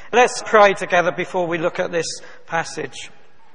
Let's pray together before we look at this passage.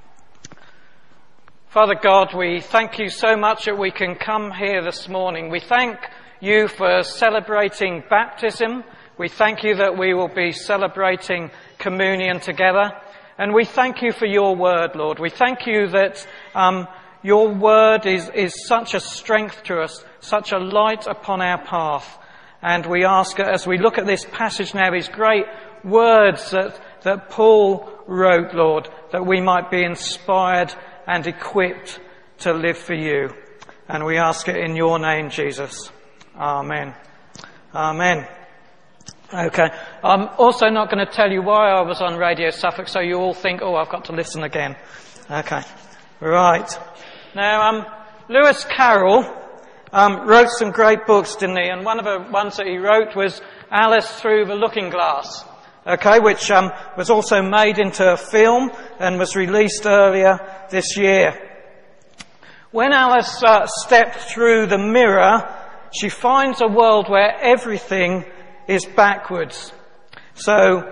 Father God, we thank you so much that we can come here this morning. We thank you for celebrating baptism. We thank you that we will be celebrating communion together. And we thank you for your word, Lord. We thank you that your word is such a strength to us, such a light upon our path. And we ask, as we look at this passage now, these great words that Paul wrote, Lord, that we might be inspired and equipped to live for you. And we ask it in your name, Jesus. Amen. Amen. Okay. I'm also not going to tell you why I was on Radio Suffolk, so you all think, oh, I've got to listen again. Okay. Right. Now, Lewis Carroll wrote some great books, didn't he? And one of the ones that he wrote was Alice Through the Looking Glass. Okay, which was also made into a film and was released earlier this year. When Alice stepped through the mirror, she finds a world where everything is backwards. So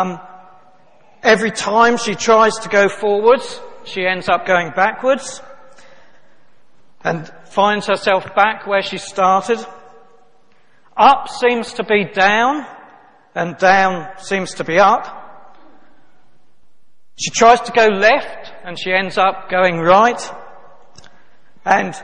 every time she tries to go forwards, she ends up going backwards and finds herself back where she started. Up seems to be down, and down seems to be up. She tries to go left, and she ends up going right. And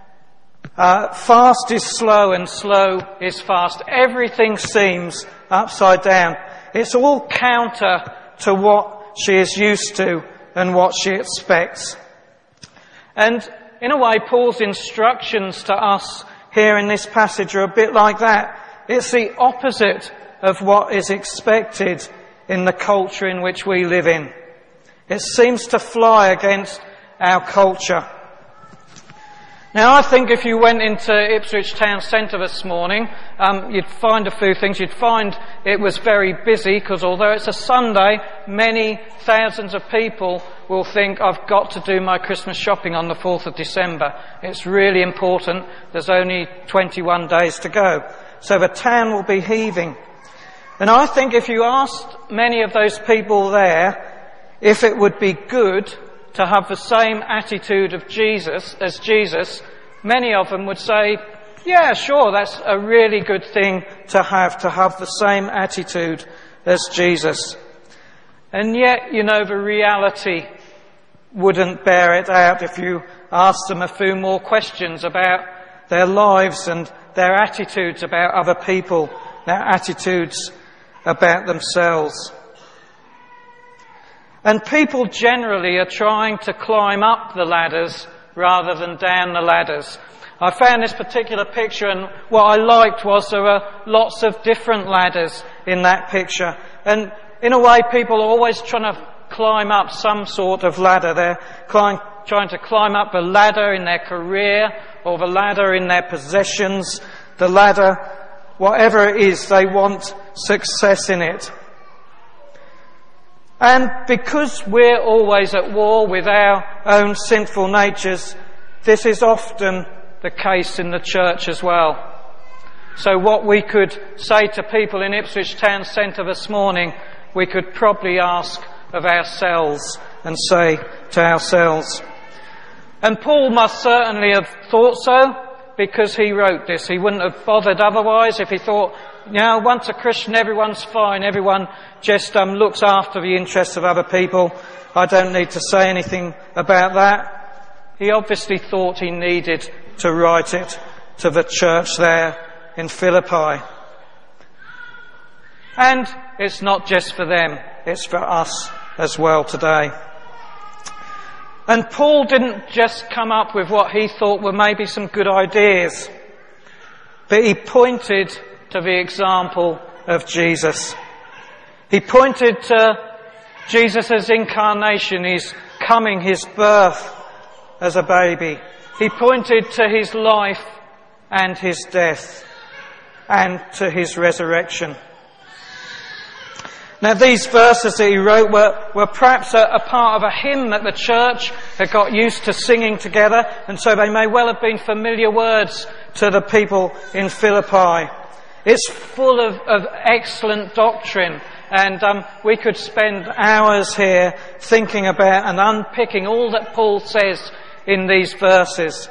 fast is slow, and slow is fast. Everything seems upside down. It's all counter to what she is used to and what she expects. And in a way, Paul's instructions to us here in this passage are a bit like that. It's the opposite of what is expected in the culture in which we live in. It seems to fly against our culture. Now, I think if you went into Ipswich town centre this morning, you'd find a few things. You'd find it was very busy, because although it's a Sunday, many thousands of people will think, I've got to do my Christmas shopping on the 4th of December. It's really important. There's only 21 days to go. So the town will be heaving. And I think if you asked many of those people there if it would be good to have the same attitude of Jesus as Jesus, many of them would say, yeah, sure, that's a really good thing to have the same attitude as Jesus. And yet, the reality wouldn't bear it out if you asked them a few more questions about their lives and their attitudes about other people, their attitudes about themselves. And people generally are trying to climb up the ladders rather than down the ladders. I found this particular picture, and what I liked was there were lots of different ladders in that picture. And in a way, people are always trying to climb up some sort of ladder. They're trying to climb up the ladder in their career, or the ladder in their possessions, the ladder, whatever it is, they want success in it. And because we're always at war with our own sinful natures, this is often the case in the church as well. So what we could say to people in Ipswich Town Centre this morning, we could probably ask of ourselves and say to ourselves. And Paul must certainly have thought so, because he wrote this. He wouldn't have bothered otherwise if he thought, once a Christian, everyone's fine. Everyone just looks after the interests of other people. I don't need to say anything about that. He obviously thought he needed to write it to the church there in Philippi. And it's not just for them, it's for us as well today. And Paul didn't just come up with what he thought were maybe some good ideas, but he pointed to the example of Jesus. He pointed to Jesus' incarnation, his coming, his birth as a baby. He pointed to his life and his death and to his resurrection. Now, these verses that he wrote were perhaps a part of a hymn that the church had got used to singing together, and so they may well have been familiar words to the people in Philippi. It's full of excellent doctrine And we could spend hours here thinking about and unpicking all that Paul says in these verses.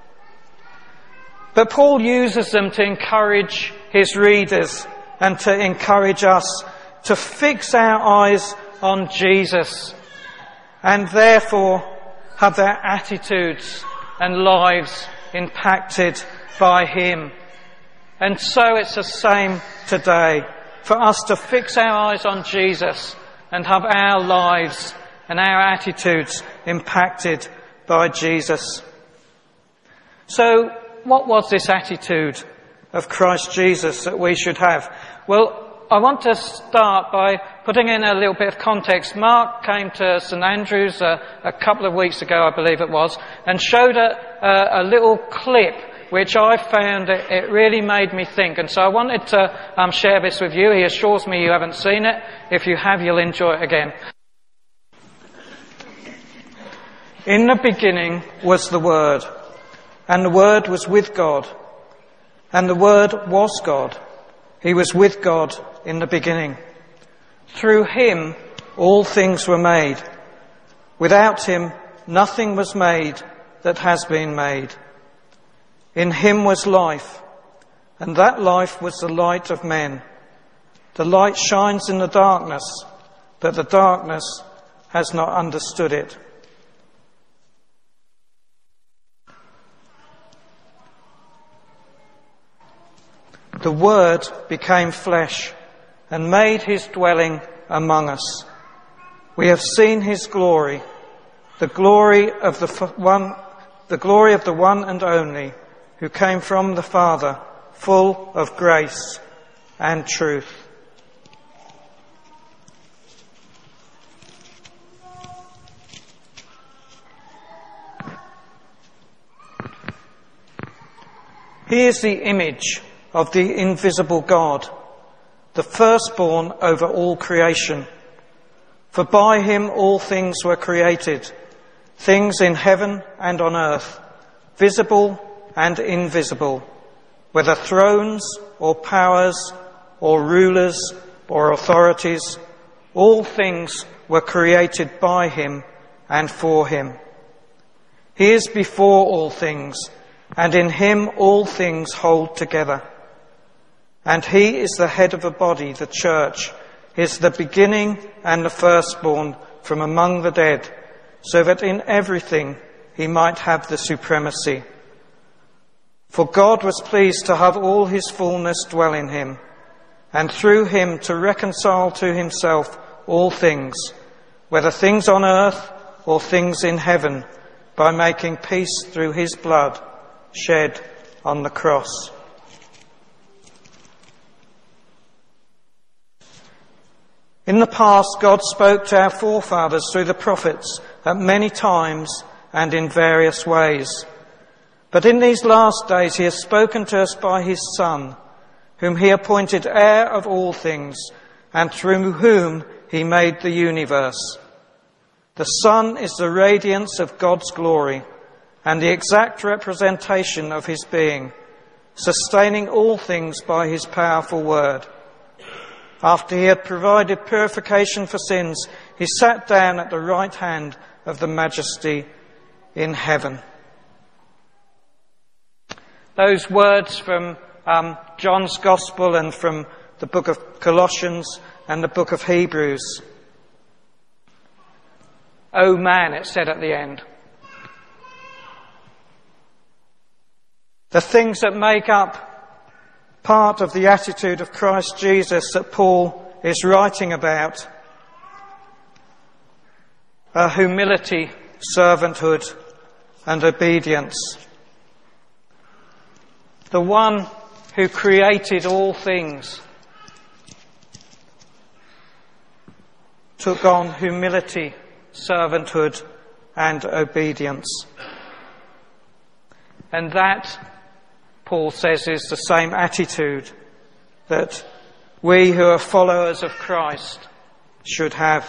But Paul uses them to encourage his readers and to encourage us to fix our eyes on Jesus and therefore have their attitudes and lives impacted by him. And so it's the same today, for us to fix our eyes on Jesus and have our lives and our attitudes impacted by Jesus. So, what was this attitude of Christ Jesus that we should have? Well, I want to start by putting in a little bit of context. Mark came to St Andrews a couple of weeks ago, I believe it was, and showed a little clip which I found it really made me think. And so I wanted to share this with you. He assures me you haven't seen it. If you have, you'll enjoy it again. In the beginning was the Word, and the Word was with God, and the Word was God. He was with God in the beginning. Through him all things were made. Without him nothing was made that has been made. In him was life, and that life was the light of men. The light shines in the darkness, but the darkness has not understood it. The Word became flesh and made his dwelling among us. We have seen his glory, the glory of the one and only, who came from the Father, full of grace and truth. He is the image of the invisible God, the firstborn over all creation. For by him all things were created, things in heaven and on earth, visible and invisible, whether thrones or powers or rulers or authorities, all things were created by him and for him. He is before all things, and in him all things hold together. And he is the head of the body, the church. He is the beginning and the firstborn from among the dead, so that in everything he might have the supremacy. For God was pleased to have all his fullness dwell in him, and through him to reconcile to himself all things, whether things on earth or things in heaven, by making peace through his blood shed on the cross. In the past, God spoke to our forefathers through the prophets at many times and in various ways. But in these last days he has spoken to us by his Son, whom he appointed heir of all things, and through whom he made the universe. The Son is the radiance of God's glory and the exact representation of his being, sustaining all things by his powerful word. After he had provided purification for sins, he sat down at the right hand of the Majesty in heaven. Those words from John's Gospel and from the book of Colossians and the book of Hebrews. Oh man, it said at the end. The things that make up part of the attitude of Christ Jesus that Paul is writing about are humility, servanthood, and obedience. The one who created all things took on humility, servanthood, and obedience. And that, Paul says, is the same attitude that we who are followers of Christ should have.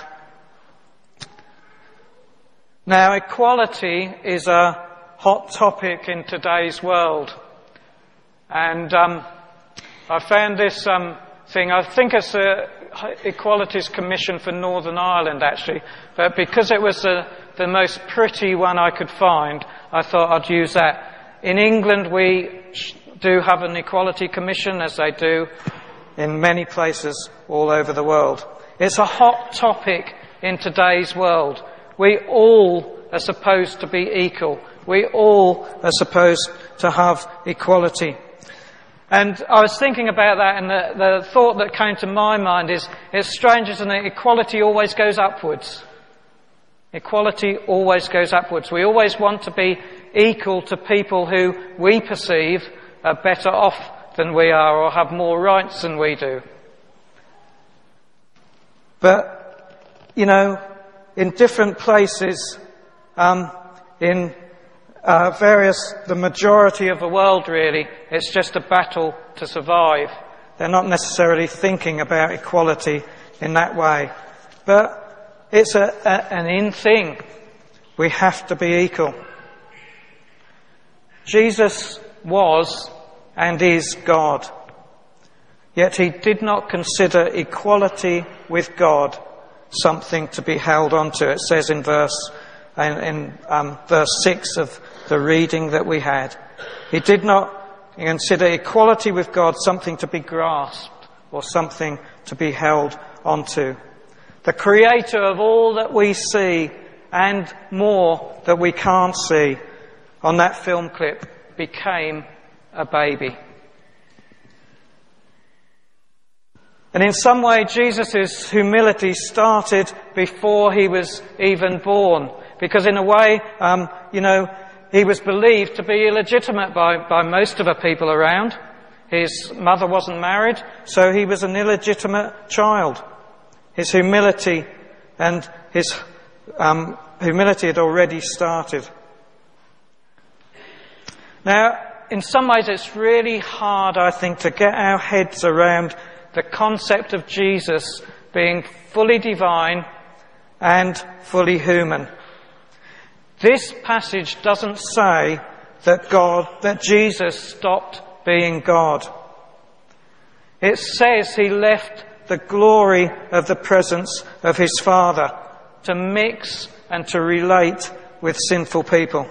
Now, equality is a hot topic in today's world. And I found this thing, I think it's Equalities Commission for Northern Ireland, actually. But because it was the most pretty one I could find, I thought I'd use that. In England, we do have an Equality Commission, as they do in many places all over the world. It's a hot topic in today's world. We all are supposed to be equal. We all are supposed to have equality. And I was thinking about that, and the thought that came to my mind is, it's strange, isn't it? Equality always goes upwards. Equality always goes upwards. We always want to be equal to people who we perceive are better off than we are or have more rights than we do. But, you know, in different places, in the majority of the world really, it's just a battle to survive. They're not necessarily thinking about equality in that way. But it's an in thing. We have to be equal. Jesus was and is God. Yet he did not consider equality with God something to be held on to. It says in verse 6 of the reading that we had. He did not consider equality with God something to be grasped or something to be held onto. The creator of all that we see and more that we can't see on that film clip became a baby. And in some way, Jesus' humility started before he was even born. Because in a way, he was believed to be illegitimate by most of the people around. His mother wasn't married, so he was an illegitimate child. His humility had already started. Now, in some ways it's really hard, I think, to get our heads around the concept of Jesus being fully divine and fully human. This passage doesn't say that Jesus stopped being God. It says he left the glory of the presence of his Father to mix and to relate with sinful people.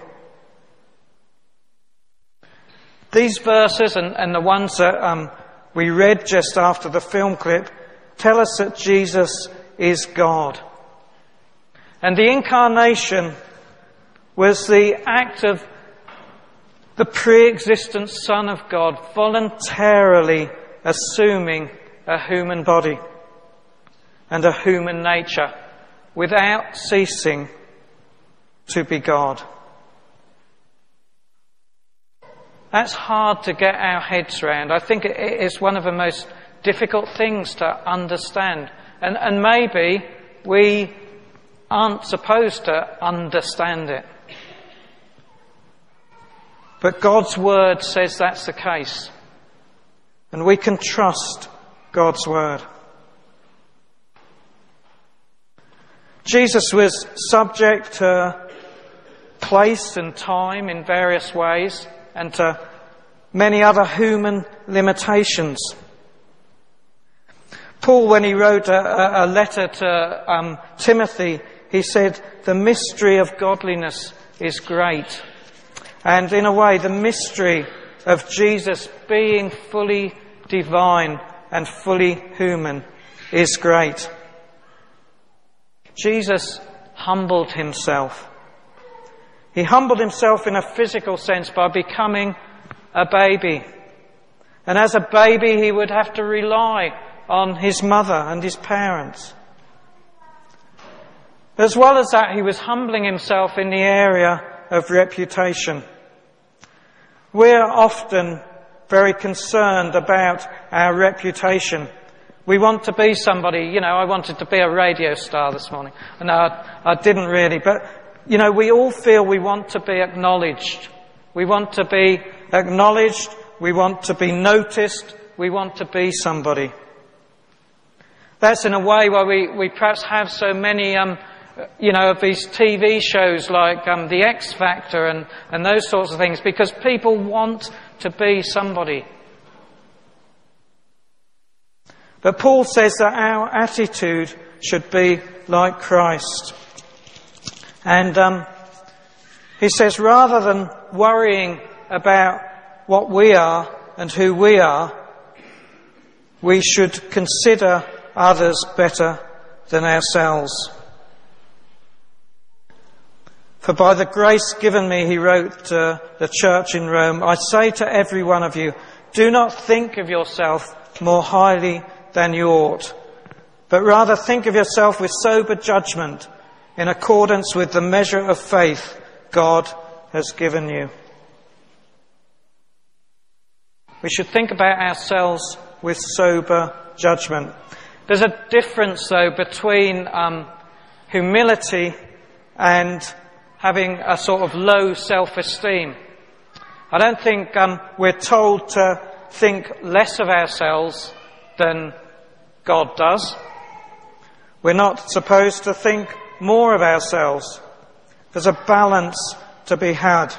These verses and the ones that we read just after the film clip tell us that Jesus is God. And the incarnation was the act of the pre-existent Son of God voluntarily assuming a human body and a human nature without ceasing to be God. That's hard to get our heads around. I think it is one of the most difficult things to understand. And maybe we aren't supposed to understand it. But God's Word says that's the case. And we can trust God's Word. Jesus was subject to place and time in various ways, and to many other human limitations. Paul, when he wrote a letter to Timothy, he said, "The mystery of godliness is great." And in a way, the mystery of Jesus being fully divine and fully human is great. Jesus humbled himself. He humbled himself in a physical sense by becoming a baby. And as a baby, he would have to rely on his mother and his parents. As well as that, he was humbling himself in the area of reputation. We're often very concerned about our reputation. We want to be somebody. I wanted to be a radio star this morning. No, I didn't really, but we all feel we want to be acknowledged. We want to be acknowledged. We want to be noticed. We want to be somebody. That's in a way why we perhaps have so many, of these TV shows like The X Factor and those sorts of things, because people want to be somebody. But Paul says that our attitude should be like Christ. And he says rather than worrying about what we are and who we are, we should consider others better than ourselves. For by the grace given me, he wrote to the church in Rome, I say to every one of you, do not think of yourself more highly than you ought, but rather think of yourself with sober judgment in accordance with the measure of faith God has given you. We should think about ourselves with sober judgment. There's a difference, though, between humility and having a sort of low self-esteem. I don't think we're told to think less of ourselves than God does. We're not supposed to think more of ourselves. There's a balance to be had.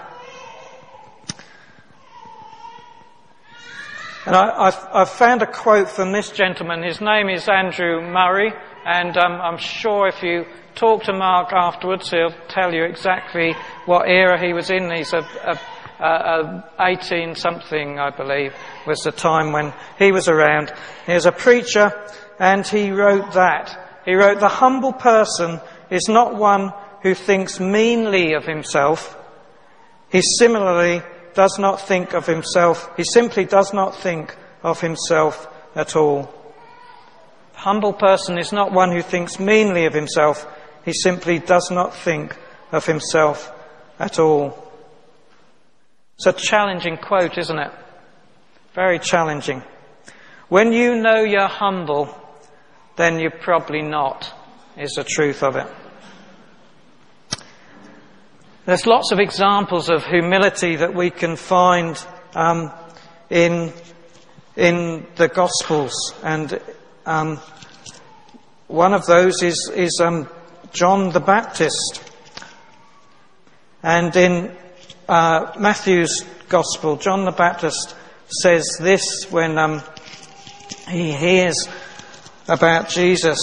And I've found a quote from this gentleman. His name is Andrew Murray, and I'm sure if you talk to Mark afterwards, he'll tell you exactly what era he was in. He's 18-something, I believe, was the time when he was around. He was a preacher, and he wrote that. He wrote, the humble person is not one who thinks meanly of himself. He similarly does not think of himself. He simply does not think of himself at all. The humble person is not one who thinks meanly of himself. He simply does not think of himself at all. It's a challenging quote, isn't it? Very challenging. When you know you're humble, then you're probably not, is the truth of it. There's lots of examples of humility that we can find in the Gospels, and one of those is John the Baptist. And in Matthew's Gospel, John the Baptist says this when he hears about Jesus.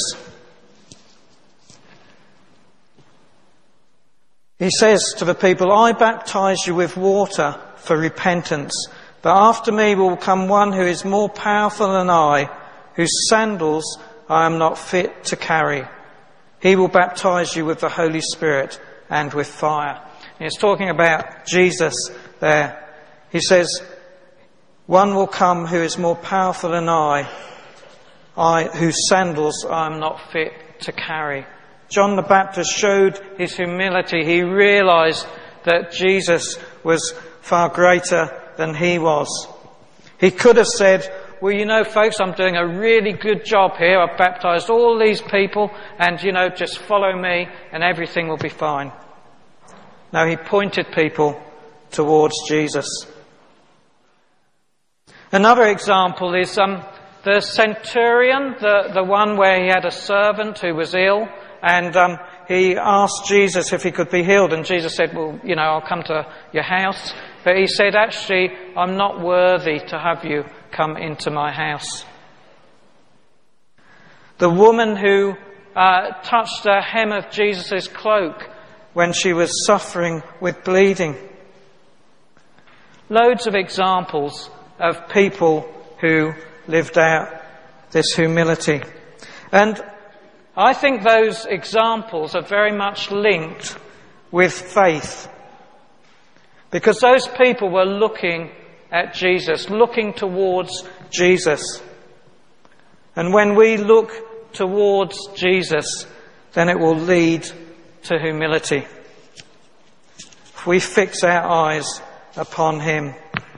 He says to the people, I baptize you with water for repentance, but after me will come one who is more powerful than I, whose sandals I am not fit to carry. He will baptize you with the Holy Spirit and with fire. And he's talking about Jesus there. He says, one will come who is more powerful than I, whose sandals I am not fit to carry. John the Baptist showed his humility. He realized that Jesus was far greater than he was. He could have said, well, you know, folks, I'm doing a really good job here. I've baptized all these people and, you know, just follow me and everything will be fine. No, he pointed people towards Jesus. Another example is the centurion, the one where he had a servant who was ill. And he asked Jesus if he could be healed. And Jesus said, well, you know, I'll come to your house. But he said, actually, I'm not worthy to have you come into my house. The woman who touched the hem of Jesus' cloak when she was suffering with bleeding. Loads of examples of people who lived out this humility. And I think those examples are very much linked with faith, because those people were looking at Jesus, looking towards Jesus. And when we look towards Jesus, then it will lead to humility. If we fix our eyes upon him.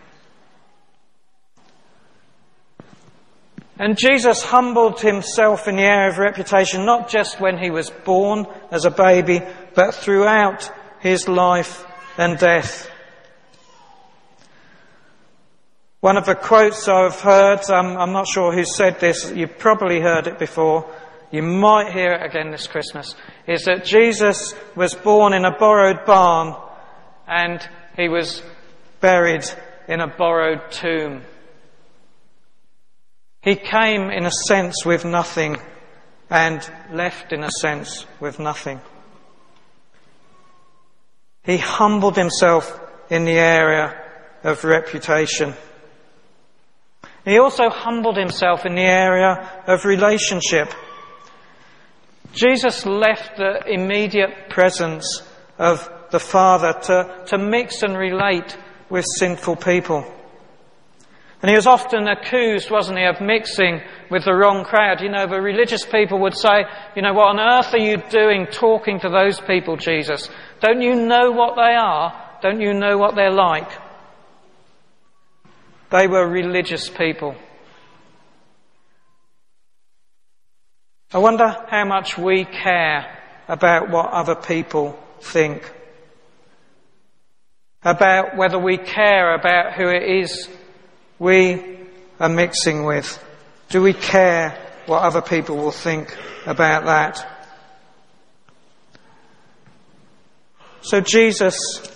And Jesus humbled himself in the area of reputation, not just when he was born as a baby, but throughout his life and death. One of the quotes I've heard, I'm not sure who said this, you've probably heard it before, you might hear it again this Christmas, is that Jesus was born in a borrowed barn and he was buried in a borrowed tomb. He came in a sense with nothing and left in a sense with nothing. He humbled himself in the area of reputation. He also humbled himself in the area of relationship. Jesus left the immediate presence of the Father to mix and relate with sinful people. And he was often accused, wasn't he, of mixing with the wrong crowd. You know, the religious people would say, you know, what on earth are you doing talking to those people, Jesus? Don't you know what they are? Don't you know what they're like? They were religious people. I wonder how much we care about what other people think. About whether we care about who it is we are mixing with. Do we care what other people will think about that? So Jesus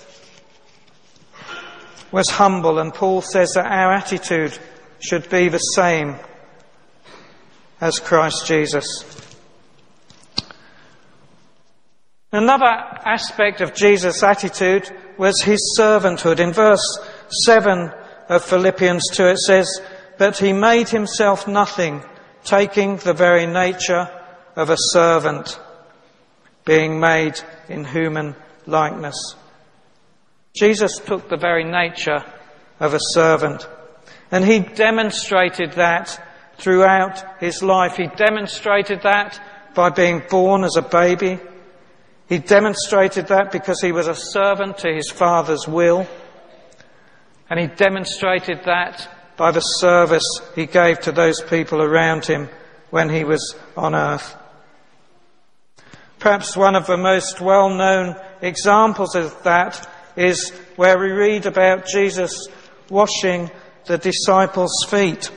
was humble, and Paul says that our attitude should be the same as Christ Jesus. Another aspect of Jesus' attitude was his servanthood. In verse 7 of Philippians 2 it says, "But he made himself nothing, taking the very nature of a servant, being made in human likeness." Jesus took the very nature of a servant, and he demonstrated that throughout his life. He demonstrated that by being born as a baby. He demonstrated that because he was a servant to his Father's will. And he demonstrated that by the service he gave to those people around him when he was on earth. Perhaps one of the most well-known examples of that is where we read about Jesus washing the disciples' feet.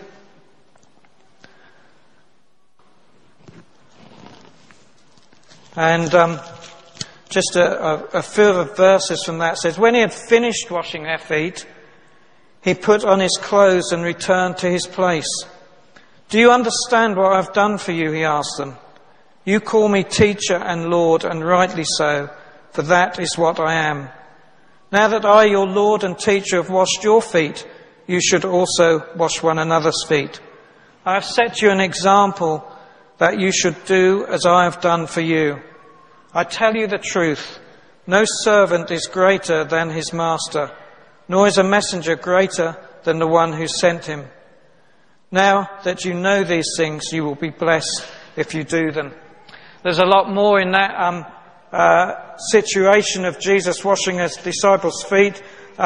And just a few of verses from that says, "When he had finished washing their feet, he put on his clothes and returned to his place. 'Do you understand what I've done for you?' he asked them. 'You call me teacher and Lord, and rightly so, for that is what I am. Now that I, your Lord and teacher, have washed your feet, you should also wash one another's feet. I have set you an example that you should do as I have done for you. I tell you the truth, no servant is greater than his master, nor is a messenger greater than the one who sent him. Now that you know these things, you will be blessed if you do them." There's a lot more in that situation of Jesus washing his disciples' feet,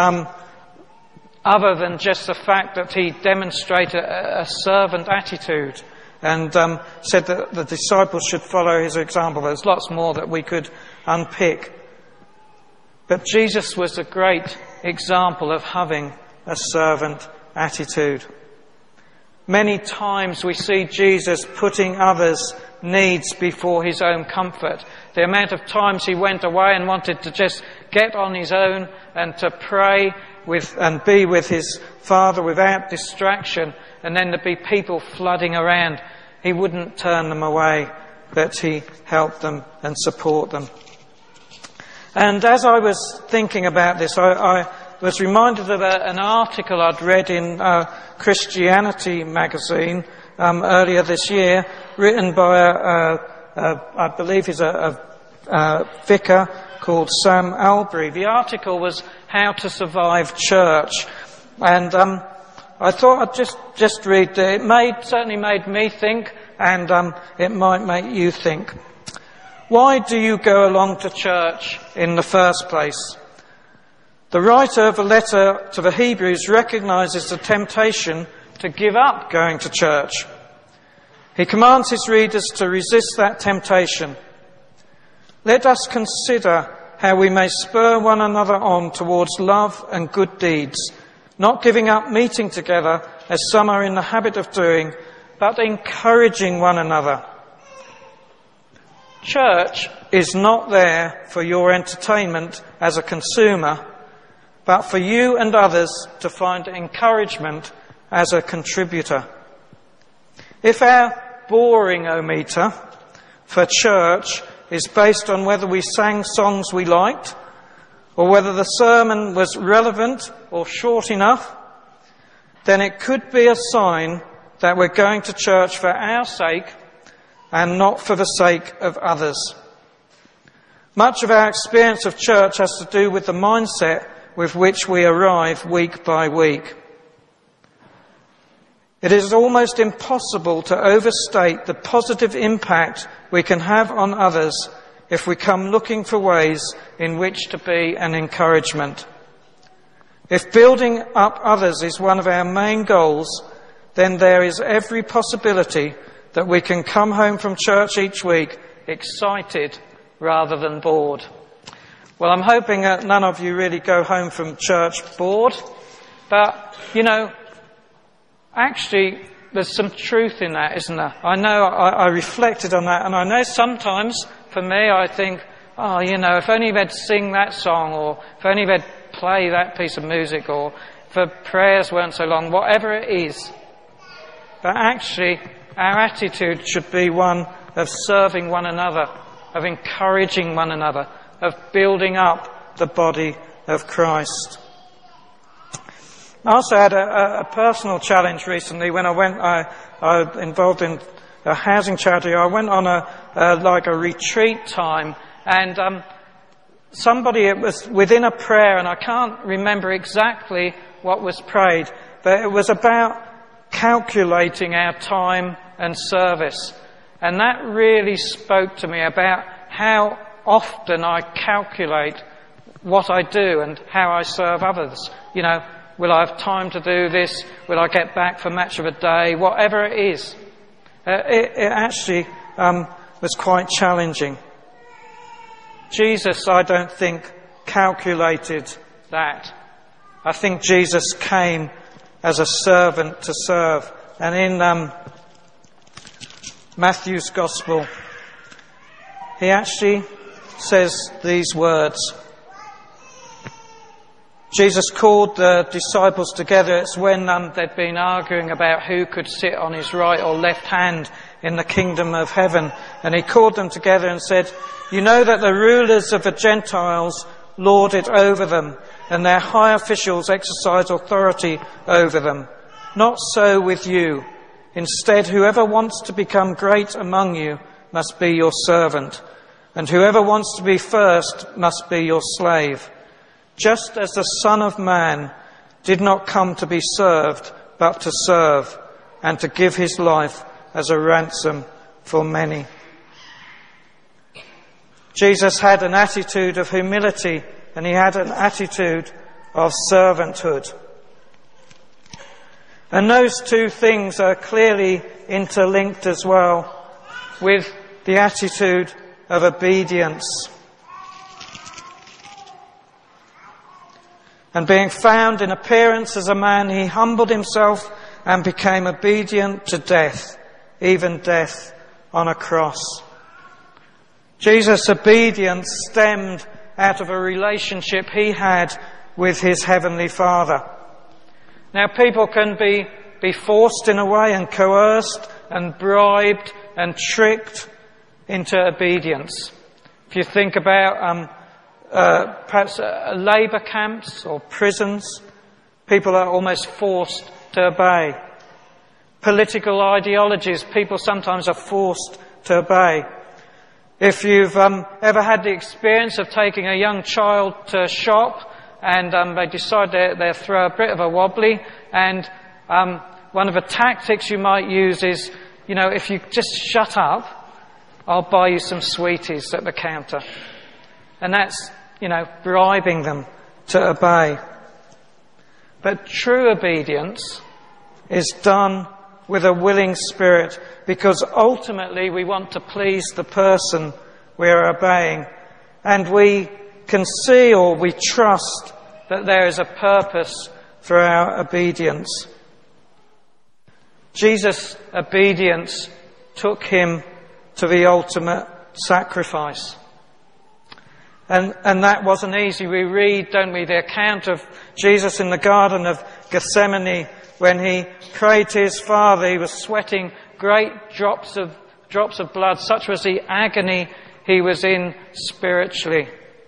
other than just the fact that he demonstrated a servant attitude and said that the disciples should follow his example. There's lots more that we could unpick. But Jesus was a great example of having a servant attitude. Many times we see Jesus putting others' needs before his own comfort. The amount of times he went away and wanted to just get on his own and to pray with and be with his Father without distraction, and then there'd be people flooding around. He wouldn't turn them away, but he helped them and support them. And as I was thinking about this, I was reminded of an article I'd read in Christianity magazine earlier this year, written by I believe he's a vicar called Sam Albury. The article was "How to Survive Church," and I thought I'd just read it. It certainly made me think, and it might make you think. Why do you go along to church in the first place? The writer of the letter to the Hebrews recognises the temptation to give up going to church. He commands his readers to resist that temptation. Let us consider how we may spur one another on towards love and good deeds, not giving up meeting together as some are in the habit of doing, but encouraging one another. Church is not there for your entertainment as a consumer, but for you and others to find encouragement as a contributor. If our boring-o-meter for church is based on whether we sang songs we liked, or whether the sermon was relevant or short enough, then it could be a sign that we're going to church for our sake and not for the sake of others. Much of our experience of church has to do with the mindset with which we arrive week by week. It is almost impossible to overstate the positive impact we can have on others if we come looking for ways in which to be an encouragement. If building up others is one of our main goals, then there is every possibility that we can come home from church each week excited rather than bored. Well, I'm hoping that none of you really go home from church bored, but, actually, there's some truth in that, isn't there? I know I reflected on that, and I know sometimes, for me, I think, if only they'd sing that song, or if only they'd play that piece of music, or if the prayers weren't so long, whatever it is. But actually, our attitude should be one of serving one another, of encouraging one another, of building up the body of Christ. I also had a personal challenge recently when I involved in a housing charity. I went on a retreat time, and it was within a prayer, and I can't remember exactly what was prayed, but it was about calculating our time and service. And that really spoke to me about how often I calculate what I do and how I serve others. Will I have time to do this? Will I get back for much of a day? Whatever it is. It actually was quite challenging. Jesus, I don't think, calculated that. I think Jesus came as a servant to serve. And in Matthew's Gospel, he actually says these words. Jesus called the disciples together. It's when they'd been arguing about who could sit on his right or left hand in the kingdom of heaven. And he called them together and said, "You know that the rulers of the Gentiles lord it over them, and their high officials exercise authority over them. Not so with you. Instead, whoever wants to become great among you must be your servant, and whoever wants to be first must be your slave. Just as the Son of Man did not come to be served, but to serve, and to give his life as a ransom for many." Jesus had an attitude of humility, and he had an attitude of servanthood. And those two things are clearly interlinked as well with the attitude of obedience. And being found in appearance as a man, he humbled himself and became obedient to death, even death on a cross. Jesus' obedience stemmed out of a relationship he had with his heavenly Father. Now, people can be forced in a way and coerced and bribed and tricked into obedience. If you think about perhaps labour camps or prisons, people are almost forced to obey. Political ideologies, people sometimes are forced to obey. If you've ever had the experience of taking a young child to a shop and they decide they'll throw a bit of a wobbly, and one of the tactics you might use is, if you just shut up, I'll buy you some sweeties at the counter. And that's, bribing them to obey. But true obedience is done with a willing spirit, because ultimately we want to please the person we're obeying, and we can see or we trust that there is a purpose for our obedience. Jesus' obedience took him to the ultimate sacrifice. And that wasn't easy. We read, don't we, the account of Jesus in the Garden of Gethsemane when he prayed to his Father. He was sweating great drops of blood. Such was the agony he was in spiritually.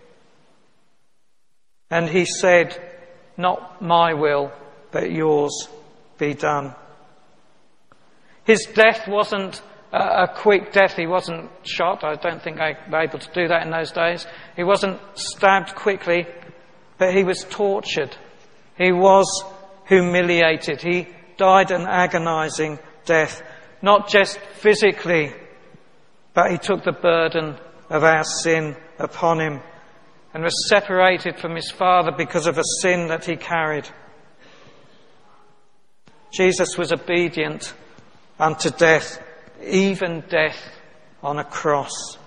And he said, "Not my will, but yours be done." His death wasn't a quick death. He wasn't shot. I don't think they were able to do that in those days. He wasn't stabbed quickly, but he was tortured. He was humiliated. He died an agonizing death, not just physically, but he took the burden of our sin upon him and was separated from his Father because of a sin that he carried. Jesus was obedient unto death, even death on a cross.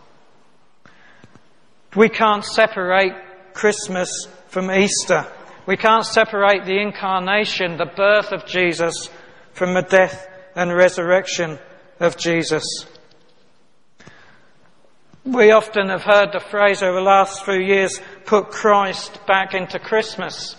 We can't separate Christmas from Easter. We can't separate the incarnation, the birth of Jesus, from the death and resurrection of Jesus. We often have heard the phrase over the last few years, "Put Christ back into Christmas."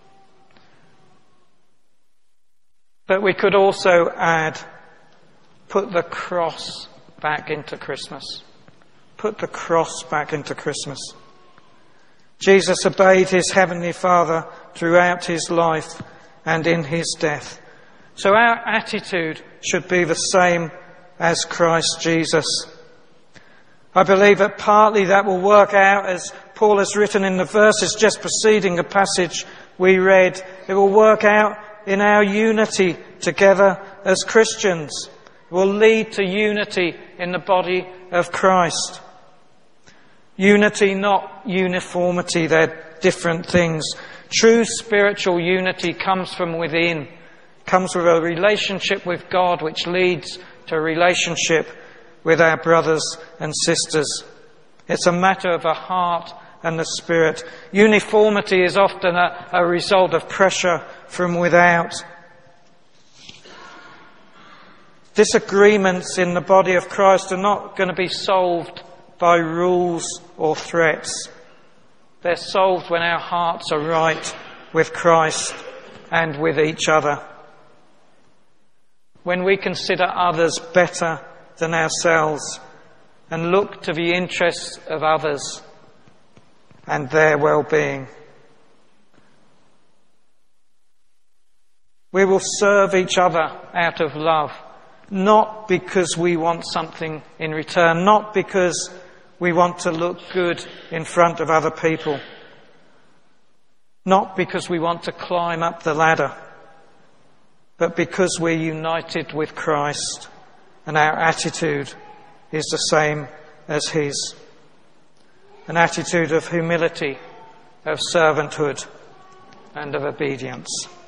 But we could also add, "Put the cross back into Christmas." Put the cross back into Christmas. Jesus obeyed his heavenly Father throughout his life and in his death. So our attitude should be the same as Christ Jesus. I believe that partly that will work out, as Paul has written in the verses just preceding the passage we read. It will work out in our unity together as Christians. It will lead to unity in the body of Christ. Unity, not uniformity. They're different things. True spiritual unity comes from within, comes with a relationship with God, which leads to a relationship with our brothers and sisters. It's a matter of the heart and the spirit. Uniformity is often a result of pressure from without. Disagreements in the body of Christ are not going to be solved by rules or threats. They're solved when our hearts are right with Christ and with each other. When we consider others better than ourselves and look to the interests of others and their well-being. We will serve each other out of love, not because we want something in return, not because we want to look good in front of other people, not because we want to climb up the ladder, but because we're united with Christ and our attitude is the same as his. An attitude of humility, of servanthood, and of obedience.